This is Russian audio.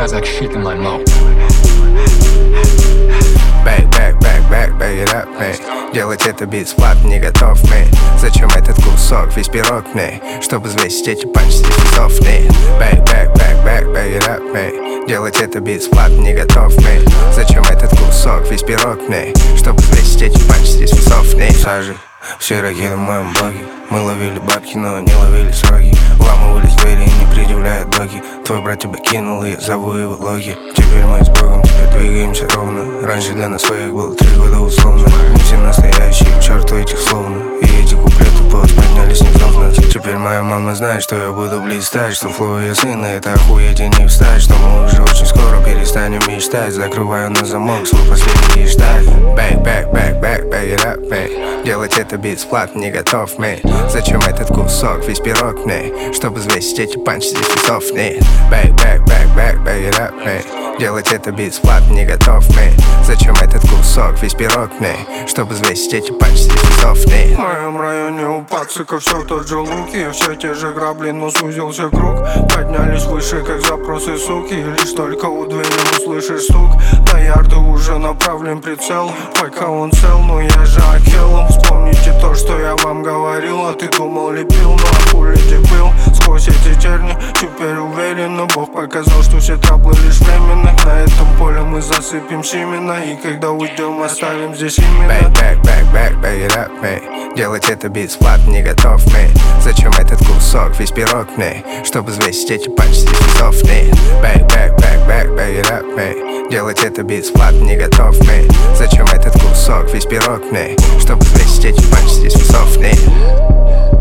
sounds like shit in my mouth. Back it up, man. Делать это бесплатно не готов, man. Зачем этот кусок, весь пирог, man? Чтобы взвесить эти панчи здесь весов, man. Back it up, man. Делать это бесплатно не готов, man. Зачем этот кусок, весь пирог, man? Чтобы взвесить эти панчи здесь весов, man. Сажи все ракеты в моем блоге. Мы ловили бабки, но не ловили сроки. Вламывались двери и не предъявляют доги. Твой брат тебя кинул, и я зову его логи. Теперь мы с Богом, теперь двигаемся ровно. Раньше для нас своих было 3 года условно. Мы все настоящие, к черту этих словно. И эти куплеты поднялись невзовно. Теперь моя мама знает, что я буду блистать. Что флоу ее сына, это охуеть и не встать. Что мы уже очень скоро перестанем мечтать. Закрываю на замок свой последний штат. Back it up, man. Делать это бесплатно не готов, man. Зачем этот кусок, весь пирог, man? Чтобы взвесить эти панчи здесь весов, нет. Back it up, man. Делать это бесплатно не готов, man. Зачем этот кусок, весь пирог, man? Чтобы взвесить эти панчи здесь весов, нет. В моем районе у пацика все тот же лук. И все те же грабли, но сузился круг. Поднялись выше, как запросы суки. И лишь только у двери услышишь стук. На ярды уже направлен прицел. Пока он цел, но я же акелом. Вспомните то, что я вам говорил. А ты думал, лепил, но хули дебил. Сквозь эти терни теперь уверен. Но Бог показал, что все траблы лишь временны. На этом поле мы засыпем семена. И когда уйдем, оставим здесь именно. Back it up, man. Делать это бесплатно не готов, man. Зачем этот кусок, весь пирог, man? Чтобы взвесить эти панчи здесь весов, нет. Back it up, man. Делать это бесплатно не готов, man. Зачем этот кусок, весь пирог, man? Чтобы взвесить эти панчи здесь весов, нет.